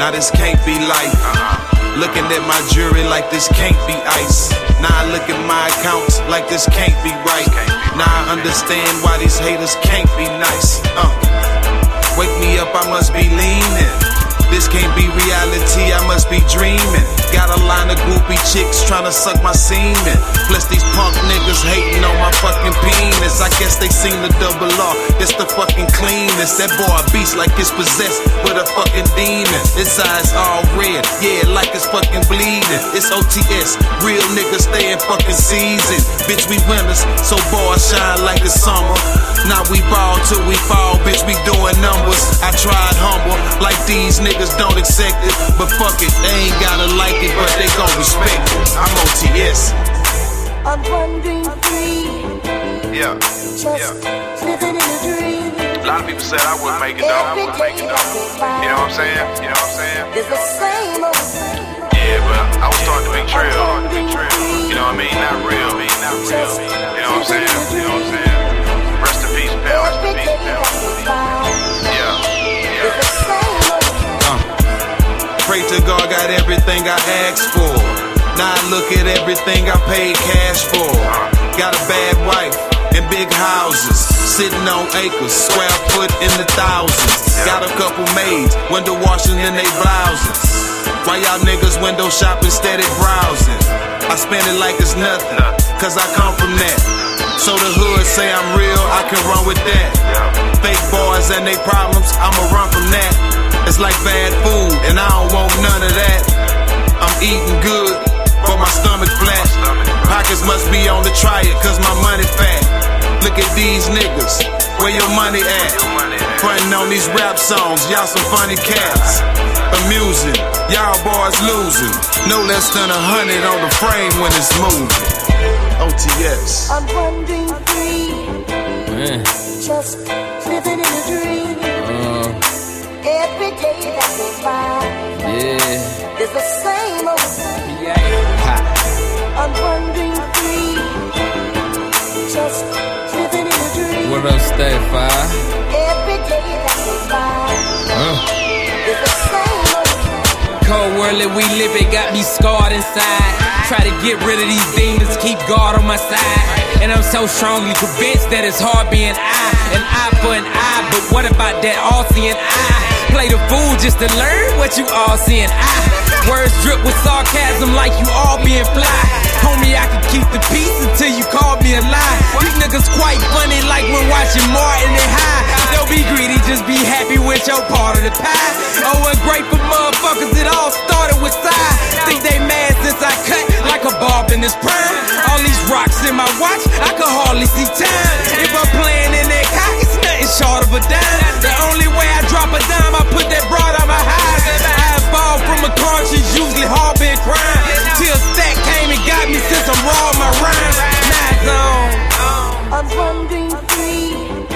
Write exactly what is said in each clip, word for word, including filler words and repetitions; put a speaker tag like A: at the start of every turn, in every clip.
A: Now this can't be life. Looking at my jewelry like this can't be ice. Now I look at my accounts like this can't be right. Now I understand why these haters can't be nice. Uh. Wake me up, I must be leaning. This can't be reality, I must be dreaming. Got a line of groupie chicks tryna suck my semen. Plus these punk niggas hating on my fucking penis. I guess they seen the double R, it's the fucking cleanest. That boy a beast like it's possessed with a fucking demon. His eyes all red, yeah, like it's fucking bleeding. It's O T S, real niggas stay in fucking season. Bitch, we winners, so boys shine like it's summer. Now we ball till we fall, bitch, we doing numbers. I tried humble, like these niggas don't accept it. But fuck it, they ain't gotta like it, but they gon' respect it. I'm O T S.
B: I'm wondering free.
C: Yeah,
B: Just
C: yeah.
B: living in a dream.
C: A lot of people said I wouldn't make it though. I wouldn't make it though. You know what I'm saying? You know what I'm saying?
B: It's the same old thing.
C: Yeah, but I was starting to be trill. You know what I mean? Not real. Not real. You know what I'm saying? You know what I'm saying? Rest in peace, pal. Rest in peace, pal. Yeah.
B: It's the same old thing.
A: Uh. Pray to God, got everything I asked for. Now I look at everything I paid cash for. Got a bad wife and big houses, sitting on acres, square foot in the thousands. Got a couple maids, window washing in they blouses. Why y'all niggas window shopping, steady browsing? I spend it like it's nothing, cause I come from that. So the hood say I'm real, I can run with that. Fake boys and they problems, I'ma run from that. It's like bad food, and I don't want none of that. I'm eating good, but my stomach flat. Pockets must be on the try it, cause my money fat. Look at these niggas, where your money at? Frontin' on these rap songs, y'all some funny cats. Amusing, y'all boys losing. No less than a hundred on the frame when it's moving. O T S.
B: I'm wondering free.
D: Man.
B: Just living in a dream.
D: Uh,
B: Every day that goes by
D: yeah.
B: is the same old thing.
D: Ha.
B: I'm wondering free. Just living in a dream.
D: What up, Stay Five?
B: Every day that goes by
D: Huh?
B: is the same old thing.
D: Cold world that we live in got me scarred inside. Try to get rid of these demons, keep God on my side. And I'm so strongly convinced that it's hard being I. An eye for an eye, but what about that all-seeing eye? Play the fool just to learn what you all seeing I. Words drip with sarcasm like you all being fly. Homie, I can keep the peace until you call me a lie. These niggas quite funny like when watching Martin and High. Don't be greedy, just be happy with your part of the pie. Oh, ungrateful motherfuckers, it all started with side. Think they mad since I cut like a barb in this prime. All these rocks in my watch, I can hardly see time. If I'm playing in that cock, it's nothing short of a dime. The only way I drop a dime, I put that broad on my high. I evolved from a conscience, usually harbor crime. Till Stack came and got me since I'm raw my rhymes. Night zone.
B: I'm wondering free.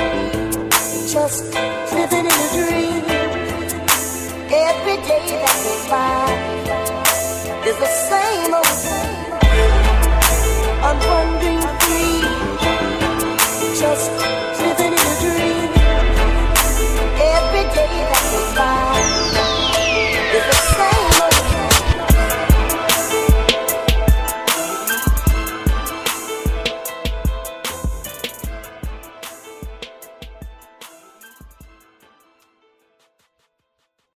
B: Just living in a dream. Every day that goes by is the same.